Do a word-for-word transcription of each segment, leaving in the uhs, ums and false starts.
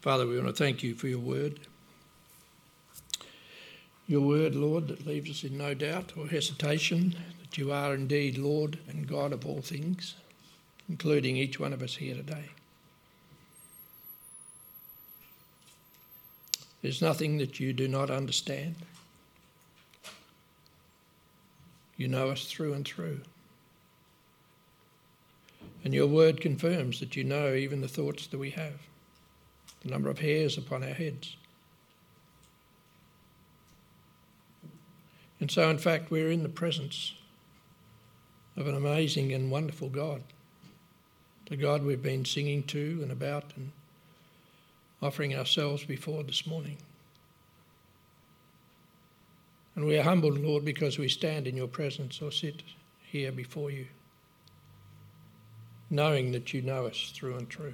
Father, we want to thank you for your word. Your word, Lord, that leaves us in no doubt or hesitation that you are indeed Lord and God of all things, including each one of us here today. There's nothing that you do not understand. You know us through and through. And your word confirms that you know even the thoughts that we have, the number of hairs upon our heads. And so, in fact, we're in the presence of an amazing and wonderful God, the God we've been singing to and about and offering ourselves before this morning. And we are humbled, Lord, because we stand in your presence or sit here before you, knowing that you know us through and through.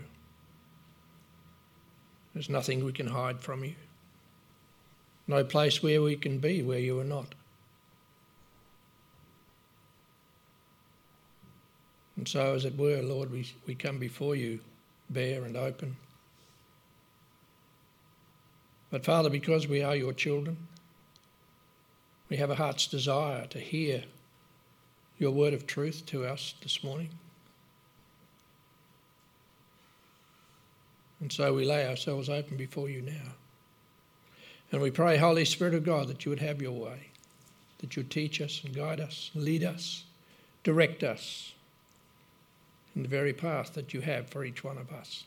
There's nothing we can hide from you, no place where we can be where you are not. And so, as it were, Lord, we, we come before you bare and open. But Father, because we are your children, we have a heart's desire to hear your word of truth to us this morning. And so we lay ourselves open before you now. And we pray, Holy Spirit of God, that you would have your way, that you would teach us and guide us, lead us, direct us in the very path that you have for each one of us.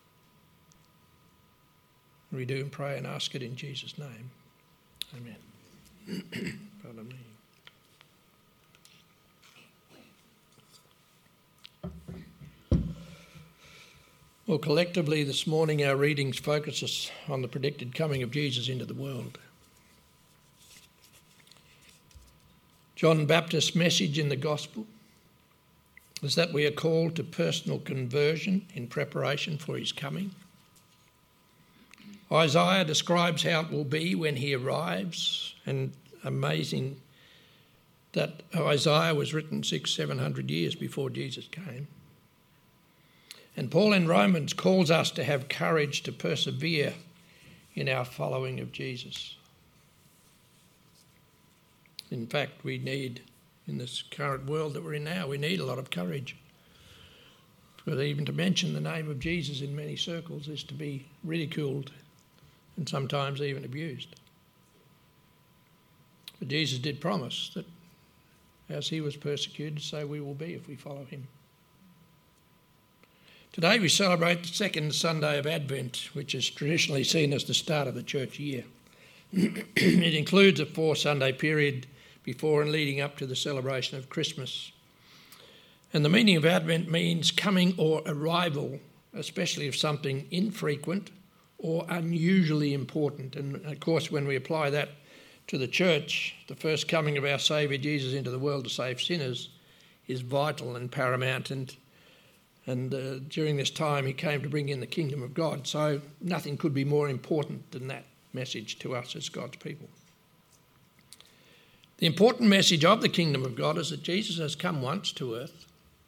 We do and pray and ask it in Jesus' name. Amen. Pardon me. Well, collectively this morning our readings focus us on the predicted coming of Jesus into the world. John the Baptist's message in the gospel is that we are called to personal conversion in preparation for his coming. Isaiah describes how it will be when he arrives, and amazing that Isaiah was written six, seven hundred years before Jesus came. And Paul in Romans calls us to have courage to persevere in our following of Jesus. In fact, we need, in this current world that we're in now, we need a lot of courage. Because even to mention the name of Jesus in many circles is to be ridiculed and sometimes even abused. But Jesus did promise that as he was persecuted, so we will be if we follow him. Today we celebrate the second Sunday of Advent, which is traditionally seen as the start of the church year. It includes a four-Sunday period before and leading up to the celebration of Christmas. And the meaning of Advent means coming or arrival, especially of something infrequent or unusually important. And of course, when we apply that to the church, the first coming of our Saviour Jesus into the world to save sinners is vital and paramount. And, and uh, during this time, he came to bring in the kingdom of God. So nothing could be more important than that message to us as God's people. The important message of the kingdom of God is that Jesus has come once to earth.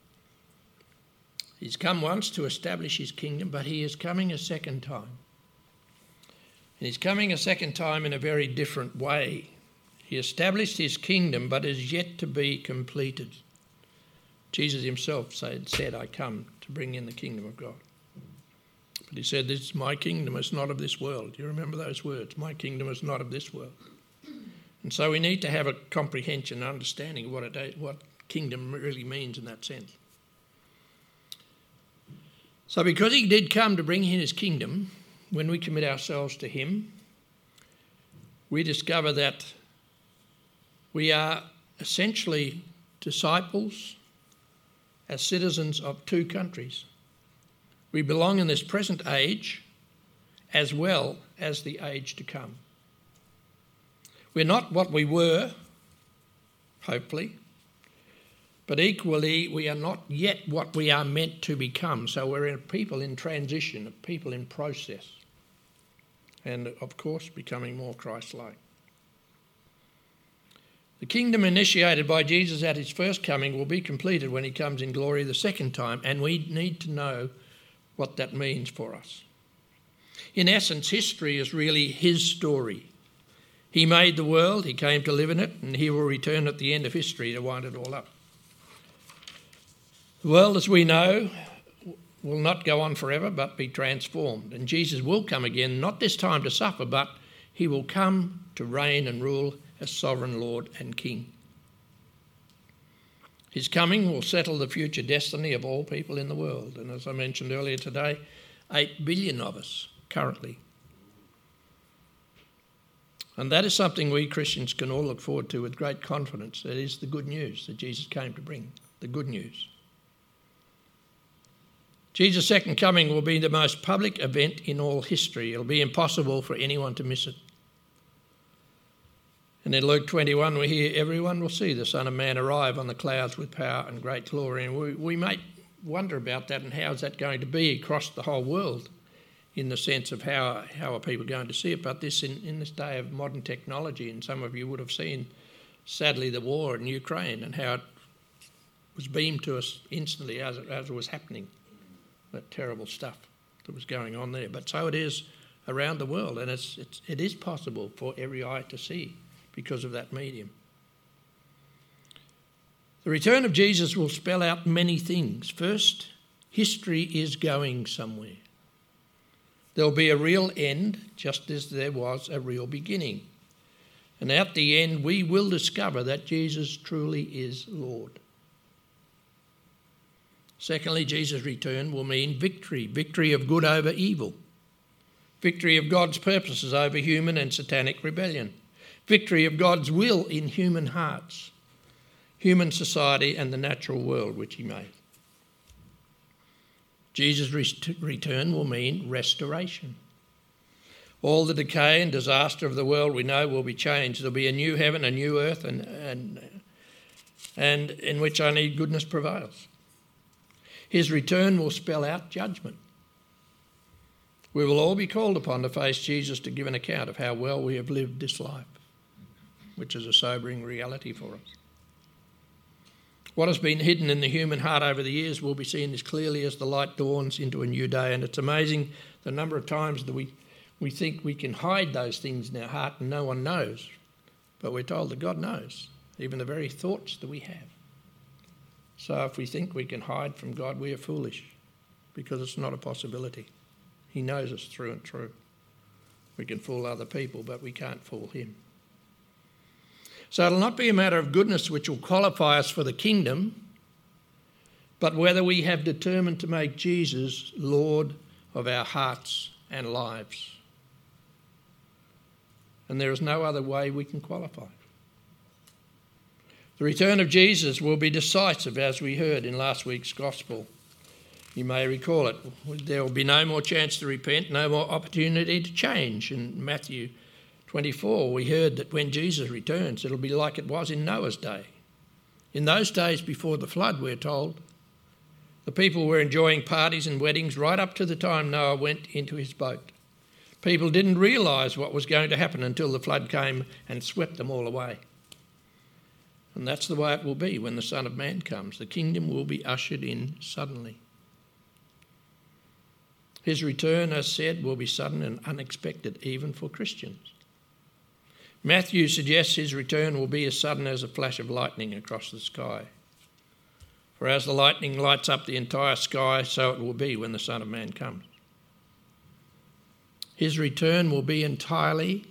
He's come once to establish his kingdom, but he is coming a second time. And he's coming a second time in a very different way. He established his kingdom, but is yet to be completed. Jesus himself said, said, I come to bring in the kingdom of God. But he said, this my kingdom is not of this world. You remember those words? My kingdom is not of this world. And so we need to have a comprehension and understanding of what, it, what kingdom really means in that sense. So because he did come to bring in his kingdom, when we commit ourselves to him, we discover that we are essentially disciples as citizens of two countries. We belong in this present age as well as the age to come. We're not what we were, hopefully, but equally we are not yet what we are meant to become. So we're a people in transition, a people in process, and of course becoming more Christ-like. The kingdom initiated by Jesus at his first coming will be completed when he comes in glory the second time, and we need to know what that means for us. In essence, history is really his story. He made the world, he came to live in it, and he will return at the end of history to wind it all up. The world, as we know, will not go on forever but be transformed. And Jesus will come again, not this time to suffer, but he will come to reign and rule as sovereign Lord and King. His coming will settle the future destiny of all people in the world. And as I mentioned earlier today, eight billion of us currently. And that is something we Christians can all look forward to with great confidence. That is the good news that Jesus came to bring, the good news. Jesus' second coming will be the most public event in all history. It'll be impossible for anyone to miss it. And in Luke twenty-one, we hear everyone will see the Son of Man arrive on the clouds with power and great glory. And we, we may wonder about that and how is that going to be across the whole world in the sense of how, how are people going to see it. But this in, in this day of modern technology, and some of you would have seen, sadly, the war in Ukraine and how it was beamed to us instantly as it, as it was happening. That terrible stuff that was going on there. But so it is around the world, and it's, it's, it is possible for every eye to see because of that medium. The return of Jesus will spell out many things. First, history is going somewhere. There'll be a real end, just as there was a real beginning. And at the end, we will discover that Jesus truly is Lord. Secondly, Jesus' return will mean victory, victory of good over evil, victory of God's purposes over human and satanic rebellion, victory of God's will in human hearts, human society and the natural world which he made. Jesus' return will mean restoration. All the decay and disaster of the world we know will be changed. There'll be a new heaven, a new earth, and, and, and in which only goodness prevails. His return will spell out judgment. We will all be called upon to face Jesus to give an account of how well we have lived this life, which is a sobering reality for us. What has been hidden in the human heart over the years will be seen as clearly as the light dawns into a new day. And it's amazing the number of times that we, we think we can hide those things in our heart and no one knows. But we're told that God knows, even the very thoughts that we have. So if we think we can hide from God, we are foolish, because it's not a possibility. He knows us through and through. We can fool other people, but we can't fool him. So it'll not be a matter of goodness which will qualify us for the kingdom, but whether we have determined to make Jesus Lord of our hearts and lives. And there is no other way we can qualify. The return of Jesus will be decisive, as we heard in last week's gospel. You may recall it. There will be no more chance to repent, no more opportunity to change. In Matthew twenty-four, we heard that when Jesus returns, it'll be like it was in Noah's day. In those days before the flood, we're told, the people were enjoying parties and weddings right up to the time Noah went into his boat. People didn't realise what was going to happen until the flood came and swept them all away. And that's the way it will be when the Son of Man comes. The kingdom will be ushered in suddenly. His return, as said, will be sudden and unexpected, even for Christians. Matthew suggests his return will be as sudden as a flash of lightning across the sky. For as the lightning lights up the entire sky, so it will be when the Son of Man comes. His return will be entirely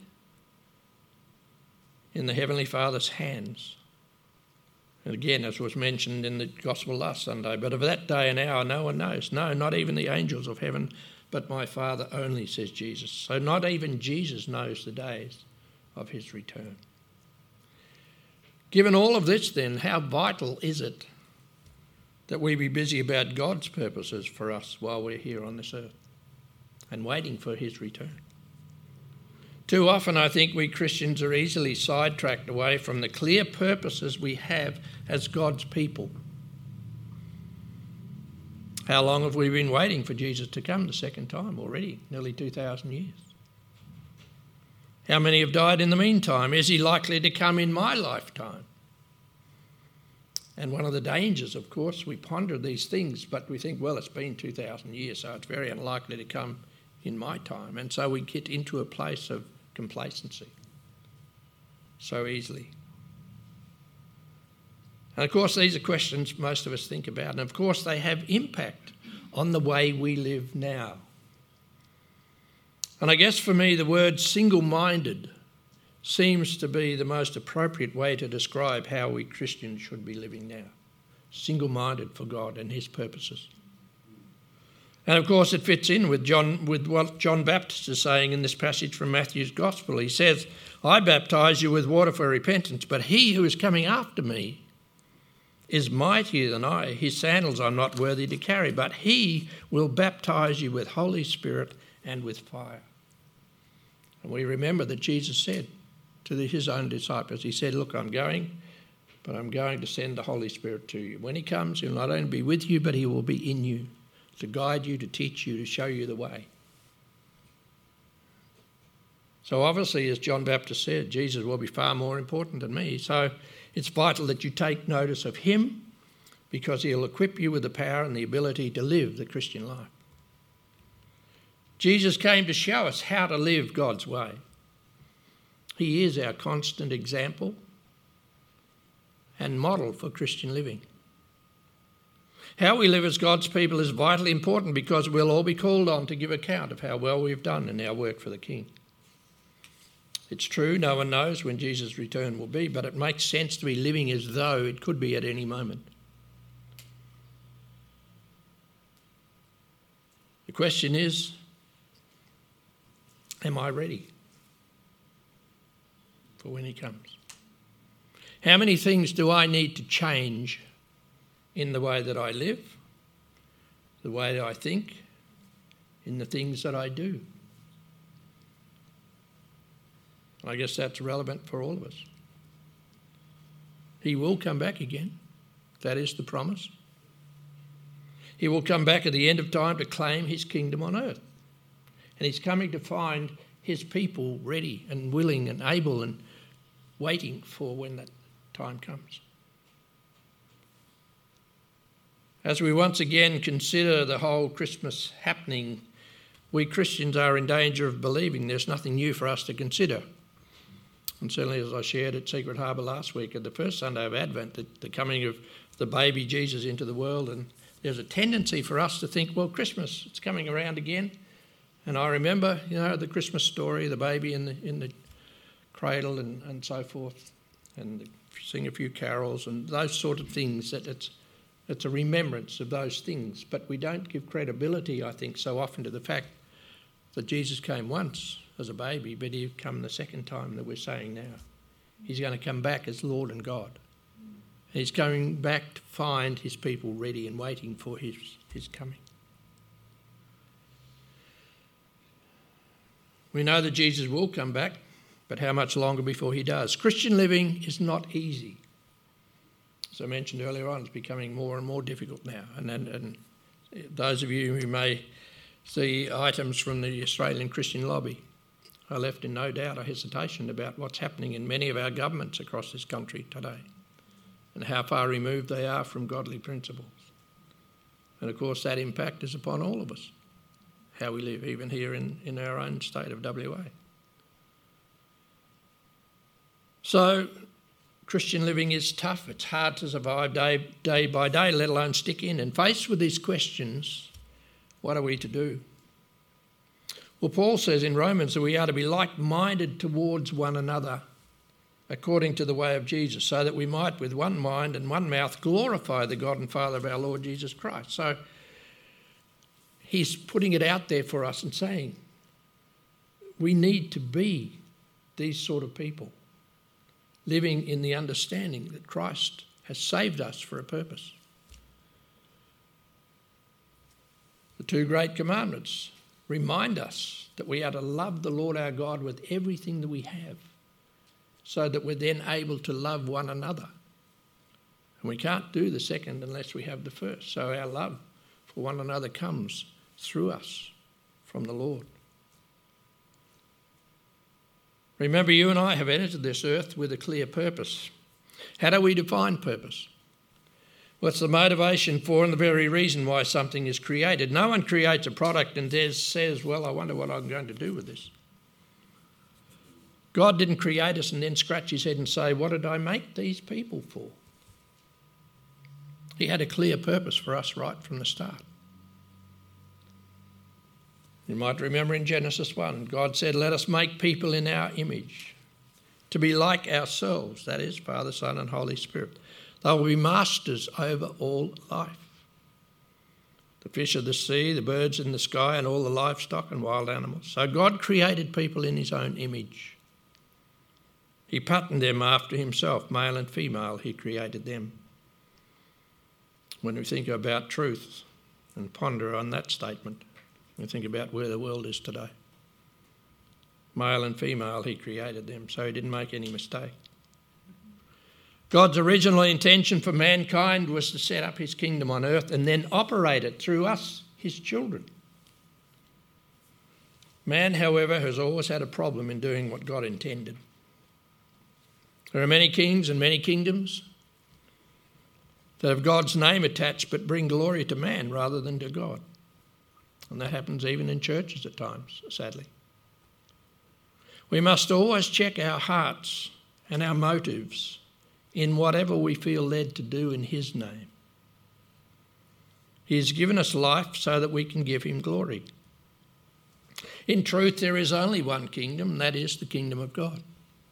in the Heavenly Father's hands. And again, as was mentioned in the Gospel last Sunday, but of that day and hour no one knows. No, not even the angels of heaven, but my Father only, says Jesus. So not even Jesus knows the days of his return. Given all of this then, how vital is it that we be busy about God's purposes for us while we're here on this earth and waiting for his return? Too often, I think we Christians are easily sidetracked away from the clear purposes we have as God's people. How long have we been waiting for Jesus to come the second time already? Nearly two thousand years. How many have died in the meantime? Is he likely to come in my lifetime? And one of the dangers, of course, we ponder these things, but we think, well, it's been two thousand years, so it's very unlikely to come in my time. And so we get into a place of complacency so easily. And of course, these are questions most of us think about. And of course, they have impact on the way we live now. And I guess for me, the word single-minded seems to be the most appropriate way to describe how we Christians should be living now. Single-minded for God and his purposes. And of course it fits in with John, with what John Baptist is saying in this passage from Matthew's Gospel. He says, I baptise you with water for repentance, but he who is coming after me is mightier than I. His sandals I'm not worthy to carry, but he will baptise you with Holy Spirit and with fire. And we remember that Jesus said to the, his own disciples, he said, look, I'm going, but I'm going to send the Holy Spirit to you. When he comes, he'll not only be with you, but he will be in you, to guide you, to teach you, to show you the way. So obviously, as John Baptist said, Jesus will be far more important than me. So it's vital that you take notice of him, because he'll equip you with the power and the ability to live the Christian life. Jesus came to show us how to live God's way. He is our constant example and model for Christian living. How we live as God's people is vitally important, because we'll all be called on to give account of how well we've done in our work for the King. It's true, no one knows when Jesus' return will be, but it makes sense to be living as though it could be at any moment. The question is, am I ready for when he comes? How many things do I need to change in the way that I live, the way that I think, in the things that I do? I guess that's relevant for all of us. He will come back again. That is the promise. He will come back at the end of time to claim his kingdom on earth. And he's coming to find his people ready and willing and able and waiting for when that time comes. As we once again consider the whole Christmas happening, we Christians are in danger of believing there's nothing new for us to consider. And certainly, as I shared at Secret Harbour last week, at the first Sunday of Advent, the, the coming of the baby Jesus into the world, and there's a tendency for us to think, well, Christmas, it's coming around again. And I remember, you know, the Christmas story, the baby in the in the cradle and, and so forth, and sing a few carols and those sort of things. That it's it's a remembrance of those things. But we don't give credibility, I think, so often to the fact that Jesus came once as a baby, but he'll come the second time that we're saying now. He's going to come back as Lord and God. And he's coming back to find his people ready and waiting for his, his coming. We know that Jesus will come back, but how much longer before he does? Christian living is not easy. As I mentioned earlier on, it's becoming more and more difficult now. And, and, and those of you who may see items from the Australian Christian lobby are left in no doubt or hesitation about what's happening in many of our governments across this country today and how far removed they are from godly principles. And of course that impact is upon all of us, how we live, even here in, in our own state of W A. So Christian living is tough. It's hard to survive day, day by day, let alone stick in. And faced with these questions, what are we to do? Well, Paul says in Romans that we are to be like-minded towards one another according to the way of Jesus, so that we might with one mind and one mouth glorify the God and Father of our Lord Jesus Christ. So he's putting it out there for us and saying we need to be these sort of people, living in the understanding that Christ has saved us for a purpose. The two great commandments remind us that we are to love the Lord our God with everything that we have, so that we're then able to love one another. And we can't do the second unless we have the first. So our love for one another comes through us from the Lord. Remember, you and I have entered this earth with a clear purpose. How do we define purpose? What's the motivation for and the very reason why something is created? No one creates a product and says, well, I wonder what I'm going to do with this. God didn't create us and then scratch his head and say, what did I make these people for? He had a clear purpose for us right from the start. You might remember in Genesis one, God said, let us make people in our image, to be like ourselves, that is, Father, Son and Holy Spirit. They will be masters over all life. The fish of the sea, the birds in the sky, and all the livestock and wild animals. So God created people in his own image. He patterned them after himself, male and female, he created them. When we think about truth and ponder on that statement, we think about where the world is today. Male and female, he created them, so he didn't make any mistake. God's original intention for mankind was to set up his kingdom on earth and then operate it through us, his children. Man, however, has always had a problem in doing what God intended. There are many kings and many kingdoms that have God's name attached but bring glory to man rather than to God. And that happens even in churches at times, sadly. We must always check our hearts and our motives in whatever we feel led to do in his name. He has given us life so that we can give him glory. In truth, there is only one kingdom, and that is the kingdom of God.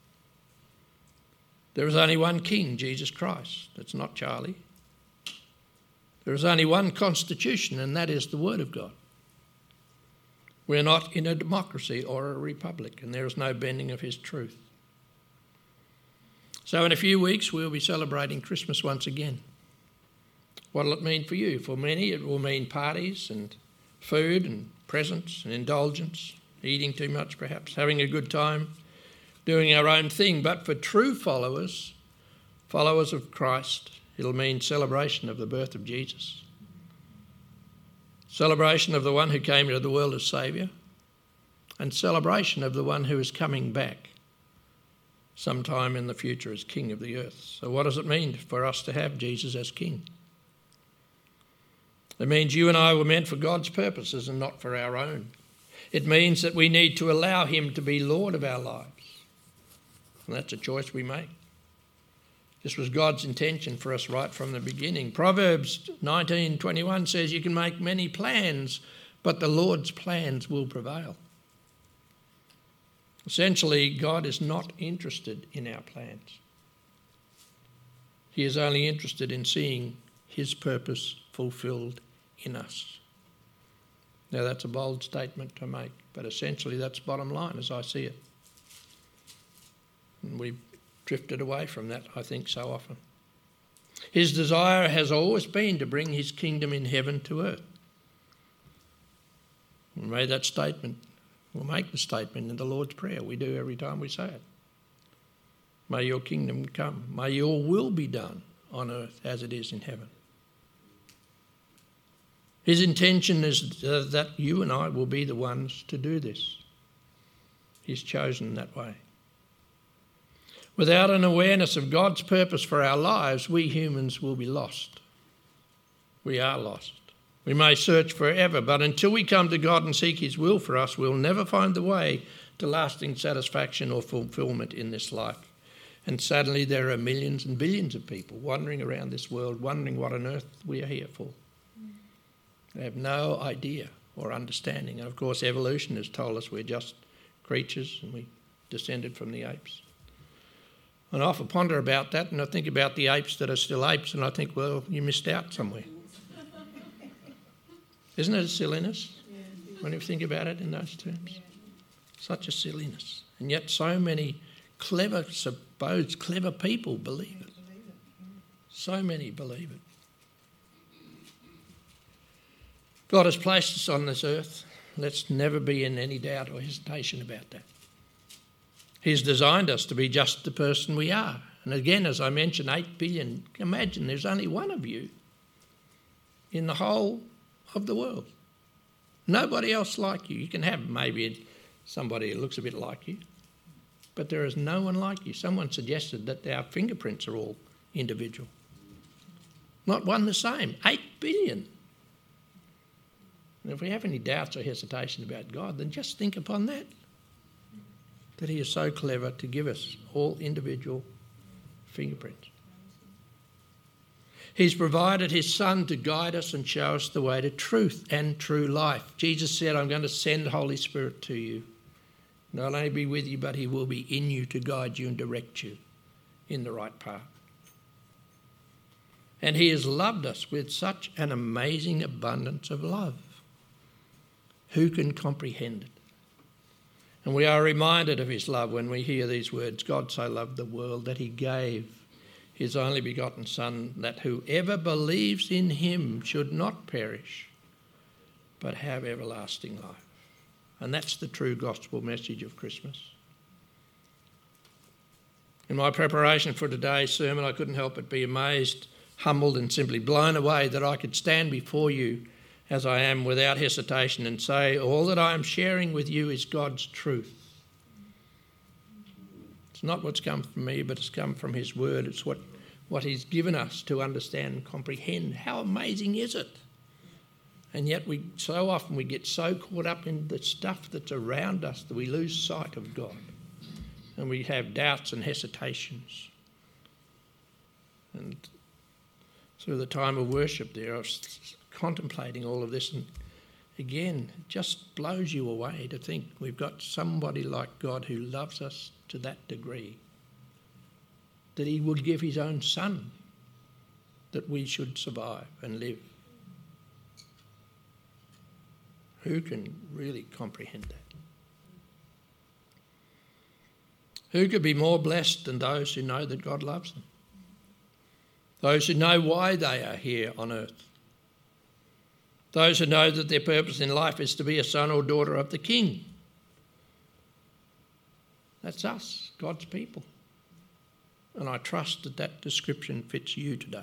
There is only one king, Jesus Christ. That's not Charlie. There is only one constitution, and that is the Word of God. We're not in a democracy or a republic, and there is no bending of his truth. So in a few weeks, we'll be celebrating Christmas once again. What will it mean for you? For many, it will mean parties and food and presents and indulgence, eating too much perhaps, having a good time, doing our own thing. But for true followers, followers of Christ, it'll mean celebration of the birth of Jesus. Celebration of the one who came into the world as Saviour, and celebration of the one who is coming back sometime in the future as King of the earth. So what does it mean for us to have Jesus as King? It means you and I were meant for God's purposes and not for our own. It means that we need to allow him to be Lord of our lives. And that's a choice we make. This was God's intention for us right from the beginning. Proverbs nineteen twenty-one says you can make many plans, but the Lord's plans will prevail. Essentially, God is not interested in our plans. He is only interested in seeing his purpose fulfilled in us. Now, that's a bold statement to make, but essentially that's bottom line as I see it. And we've drifted away from that, I think, so often. His desire has always been to bring his kingdom in heaven to earth. We made that statement. We'll make the statement in the Lord's Prayer. We do every time we say it. May your kingdom come. May your will be done on earth as it is in heaven. His intention is uh, that you and I will be the ones to do this. He's chosen that way. Without an awareness of God's purpose for our lives, we humans will be lost. We are lost. We may search forever, but until we come to God and seek his will for us, we'll never find the way to lasting satisfaction or fulfilment in this life. And suddenly there are millions and billions of people wandering around this world, wondering what on earth we are here for. They have no idea or understanding. And of course, evolution has told us we're just creatures and we descended from the apes. And I often ponder about that, and I think about the apes that are still apes, and I think, well, you missed out somewhere. Isn't it a silliness when you think about it in those terms? Such a silliness. And yet so many clever, supposed clever people believe it. So many believe it. God has placed us on this earth. Let's never be in any doubt or hesitation about that. He's designed us to be just the person we are. And again, as I mentioned, eight billion. Imagine there's only one of you in the whole of the world. Nobody else like you. You can have maybe somebody who looks a bit like you, but there is no one like you. Someone suggested that our fingerprints are all individual. Not one the same. Eight billion. And if we have any doubts or hesitation about God, then just think upon that. That he is so clever to give us all individual fingerprints. He's provided his Son to guide us and show us the way to truth and true life. Jesus said, I'm going to send the Holy Spirit to you. Not only be with you, but he will be in you to guide you and direct you in the right path. And he has loved us with such an amazing abundance of love. Who can comprehend it? And we are reminded of his love when we hear these words, God so loved the world that he gave his only begotten Son, that whoever believes in him should not perish, but have everlasting life. And that's the true gospel message of Christmas. In my preparation for today's sermon, I couldn't help but be amazed, humbled and simply blown away that I could stand before you as I am without hesitation and say, all that I am sharing with you is God's truth. It's not what's come from me, but it's come from his word. It's what, what he's given us to understand and comprehend. How amazing is it? And yet we so often we get so caught up in the stuff that's around us that we lose sight of God. And we have doubts and hesitations. And through the time of worship there, I was contemplating all of this, and again, it just blows you away to think we've got somebody like God who loves us to that degree, that he would give his own Son that we should survive and live. Who can really comprehend that? Who could be more blessed than those who know that God loves them? Those who know why they are here on earth. Those who know that their purpose in life is to be a son or daughter of the King. That's us, God's people. And I trust that that description fits you today.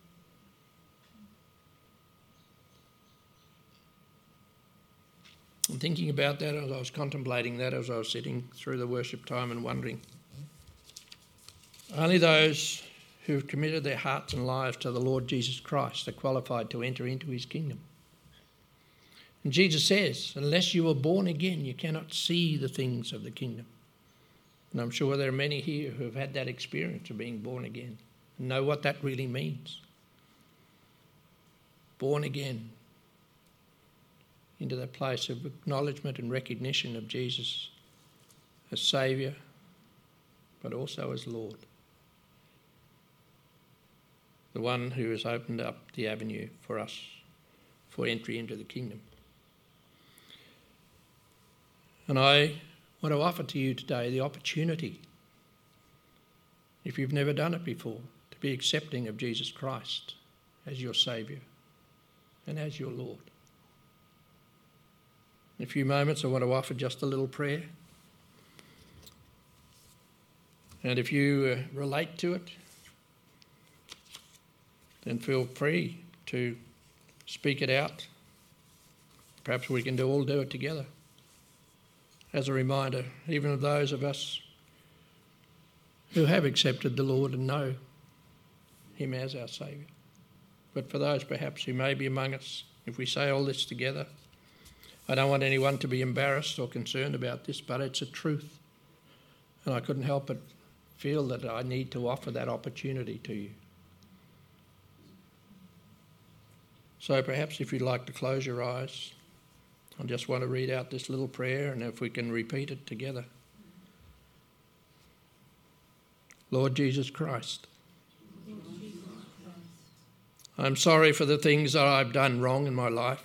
And thinking about that as I was contemplating that as I was sitting through the worship time and wondering, only those who've committed their hearts and lives to the Lord Jesus Christ are qualified to enter into his kingdom. And Jesus says, unless you are born again, you cannot see the things of the kingdom. And I'm sure there are many here who have had that experience of being born again and know what that really means. Born again into that place of acknowledgement and recognition of Jesus as Saviour, but also as Lord. The one who has opened up the avenue for us for entry into the kingdom. And I want to offer to you today the opportunity, if you've never done it before, to be accepting of Jesus Christ as your Saviour and as your Lord. In a few moments I want to offer just a little prayer. And if you uh, relate to it, then feel free to speak it out. Perhaps we can do, all do it together. As a reminder, even of those of us who have accepted the Lord and know him as our Saviour. But for those perhaps who may be among us, if we say all this together, I don't want anyone to be embarrassed or concerned about this, but it's a truth. And I couldn't help but feel that I need to offer that opportunity to you. So perhaps if you'd like to close your eyes, I just want to read out this little prayer, and if we can repeat it together. Lord Jesus Christ, I'm sorry for the things that I've done wrong in my life.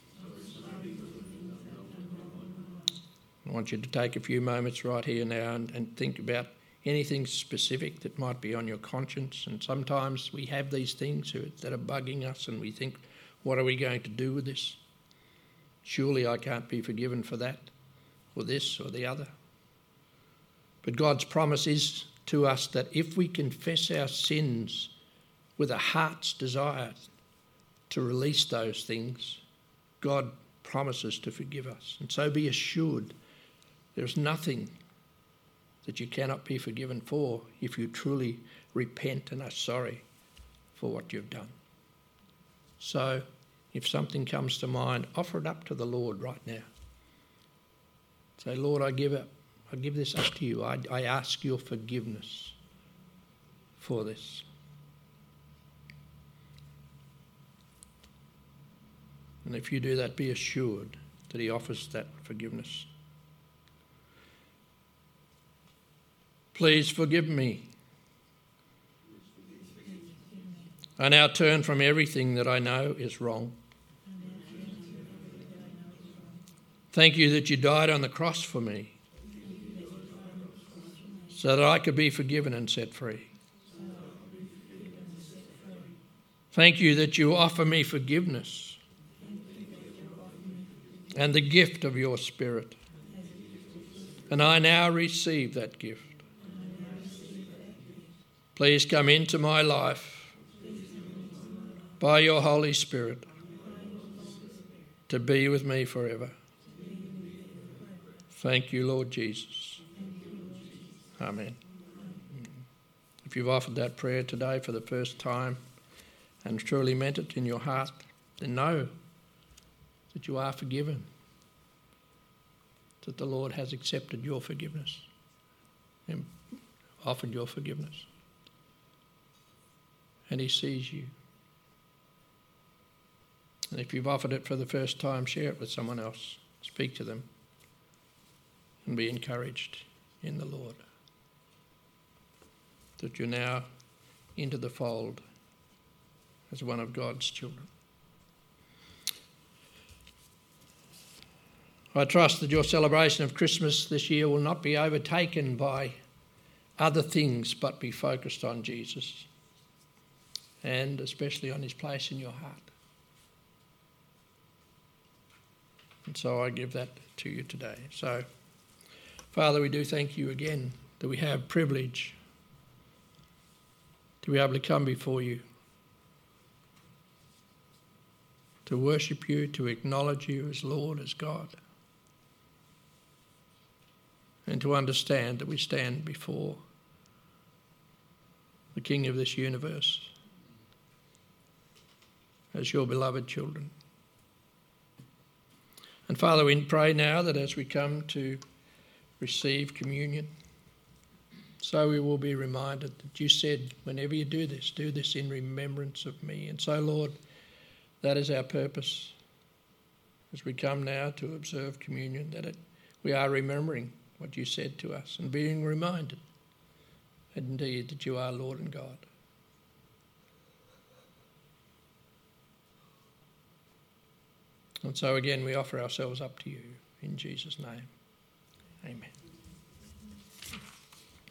I want you to take a few moments right here now and, and think about anything specific that might be on your conscience. And sometimes we have these things that are bugging us and we think, what are we going to do with this? Surely I can't be forgiven for that, or this, or the other. But God's promise is to us that if we confess our sins with a heart's desire to release those things, God promises to forgive us. And so be assured there's nothing that you cannot be forgiven for if you truly repent and are sorry for what you've done. So if something comes to mind, offer it up to the Lord right now. Say, Lord, I give it. I give this up to you. I, I ask your forgiveness for this. And if you do that, be assured that he offers that forgiveness. Please forgive me. I now turn from everything that I know is wrong. Thank you that you died on the cross for me so that I could be forgiven and set free. Thank you that you offer me forgiveness and the gift of your Spirit. And I now receive that gift. Please come into my life by your Holy Spirit to be with me forever. Thank you, Lord Jesus. Amen. If you've offered that prayer today for the first time and truly meant it in your heart, then know that you are forgiven, that the Lord has accepted your forgiveness and offered your forgiveness. And he sees you. And if you've offered it for the first time, share it with someone else. Speak to them and be encouraged in the Lord that you're now into the fold as one of God's children. I trust that your celebration of Christmas this year will not be overtaken by other things but be focused on Jesus and especially on his place in your heart. And so I give that to you today. So, Father, we do thank you again that we have privilege to be able to come before you, to worship you, to acknowledge you as Lord, as God, and to understand that we stand before the King of this universe as your beloved children. And Father, we pray now that as we come to receive communion, so we will be reminded that you said, whenever you do this, do this in remembrance of me. And so, Lord, that is our purpose as we come now to observe communion, that it, we are remembering what you said to us and being reminded, indeed, that you are Lord and God. And so again, we offer ourselves up to you in Jesus' name.